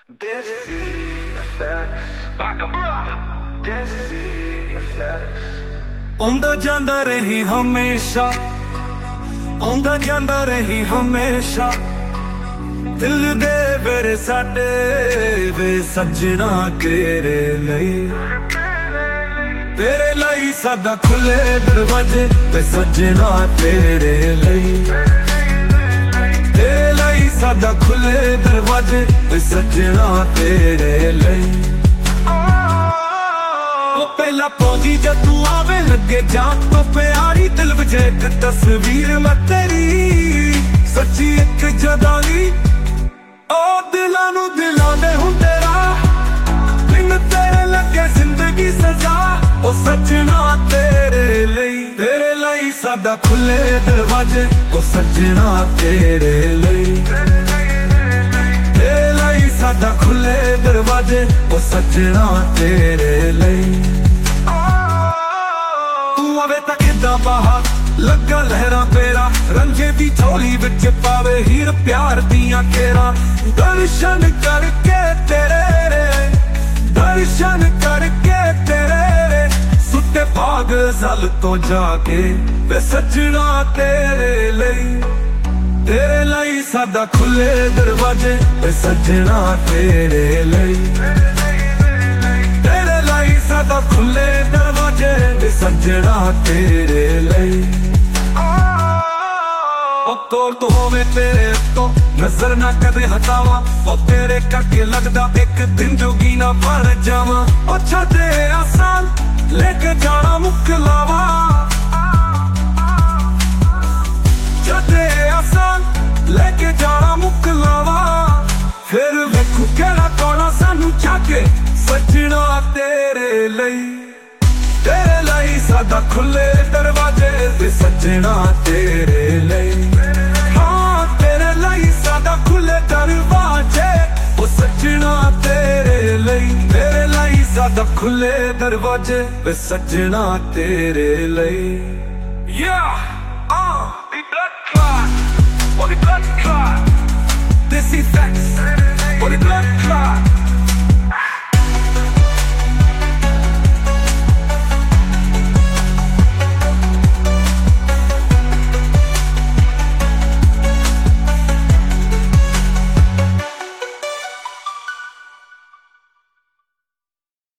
ਆਉਂਦਾ ਜਾਂਦਾ ਰਹੀ ਹਮੇਸ਼ਾ, ਆਉਂਦਾ ਜਾਂਦਾ ਰਹੀ ਹਮੇਸ਼ਾ, ਦਿਲ ਦੇ ਵੇਰੇ ਸਾਡੇ ਵੇ ਸੱਜਣਾ ਤੇਰੇ ਲਈ, ਤੇਰੇ ਲਈ ਸਾਡਾ ਖੁੱਲੇ ਦਰਵਾਜ਼ੇ ਵੇ ਸੱਜਣਾ ਤੇਰੇ ਲਈ, ਤੇਰੇ ਲਈ ਸਾਡਾ ਖੁੱਲੇ ਦਰਵਾਜ਼ੇ ਵੇ ਸੱਜਣਾ ਤੇਰੇ ਲਈ। ਪਹਿਲਾਂ ਪੌਂਦੀ ਜਦ ਤੂੰ ਆਵੇ ਲੱਗੇ ਜਾਨ ਤੋਂ ਪਿਆਰੀ, ਦਿਲ ਵਿੱਚ ਇੱਕ ਤਸਵੀਰ ਮੈਂ ਤੇਰੀ ਸੱਚੀ ਇੱਕ ਜਦਾਨੀ, ਉਹ ਦਿਲਾਂ ਨੂੰ ਦਿਲਾਂ ਦੇ ਹੁੰਦੇ ਰਾਹ, ਬਿਨ ਤੇਰੇ ਲੱਗੇ ਜ਼ਿੰਦਗੀ ਸਜ਼ਾ, ਉਹ ਸੱਜਣਾ ਤੇਰੇ ਲਈ, ਤੇਰੇ ਲਈ ਸਾਡਾ ਖੁੱਲੇ ਦਰਵਾਜ਼ੇ, ਉਹ ਸੱਜਣਾ ਤੇਰੇ ਲਈ, ਤੇਰੇ ਲਈ ਸਾਡਾ ਖੁੱਲੇ ਦਰਵਾਜ਼ੇ, ਉਹ ਸੱਜਣਾ ਤੇਰੇ ਲਈ। ਆਵੇ ਤਾਂ ਕਿੱਦਾਂ ਬਾਹਰ ਲੱਗਾ ਲਹਿਰਾਂ ਪੇਰਾ, ਰੰਗੇ ਦੀ ਝੋਲੀ ਵਿੱਚ ਪਾਵੇ ਹੀਰ ਪਿਆਰ ਦੀਆਂ ਕੇਰਾਂ, ਦਰਸ਼ਨ ਕਰਕੇ ਤੇਰੇ, ਦਰਸ਼ਨ ਕਰਕੇ ਤੇਰੇ, ਸੁੱਤੇ ਭਾਗ ਜ਼ਲ ਤੋਂ ਜਾ ਕੇ ਵੇ ਸੱਜਣਾ ਤੇਰੇ ਲਈ, ਤੇਰੇ ਲਈ ਸਾਡਾ ਖੁੱਲੇ ਦਰਵਾਜ਼ੇ ਵੇ ਸੱਜਣਾ ਤੇਰੇ ਲਈ, ਤੇਰੇ ਲਈ ਸਾਡਾ ਖੁੱਲੇ ਦਰਵਾਜ਼ੇ ਵੇ ਸੱਜਣਾ ਤੇਰੇ ਲਈ। ਉਹ ਕੋਲ ਤੋਂ ਹੋਵੇ ਤੇਰੇ ਤੋਂ ਨਜ਼ਰ ਨਾ ਕਦੇ ਹਟਾਵਾਂ, ਉਹ ਤੇਰੇ ਕਰਕੇ ਲੱਗਦਾ ਇੱਕ ਦਿਨ ਜੋਗੀ ਨਾ ਬਣ ਜਾਵਾਂ, ਉਹ ਛੱਡੇ ਆਸਾਨ ਲੈ ਕੇ ਜਾਣਾ ਮੁਕਲਾਵਾ, ਛੱਡੇ ਆਸਾਨ ਲੈ ਕੇ ਜਾਣਾ ਮੁਕਲਾਵਾ, ਫਿਰ ਵੇਖੂ ਕਿਹੜਾ ਕੋਣਾ ਸਾਨੂੰ ਛੱਕੇ ਸੱਜਣਾ ਤੇਰੇ ਲਈ, ਤੇਰੇ ਲਈ ਸਾਡਾ ਖੁੱਲੇ ਦਰਵਾਜ਼ੇ ਵੇ ਸੱਜਣਾ ਤੇਰੇ ਲਈ, ਹਾਂ ਤੇਰੇ ਲਈ ਸਾਡਾ ਖੁੱਲੇ ਦਰਵਾਜ਼ੇ, ਉਹ ਸੱਜਣਾ ਤੇਰੇ ਲਈ, ਤੇਰੇ ਲਈ ਸਾਡਾ ਖੁੱਲੇ ਦਰਵਾਜ਼ੇ ਵੇ ਸੱਜਣਾ ਤੇਰੇ ਲਈ। The blood clot, oh the blood clot, this is facts, oh the blood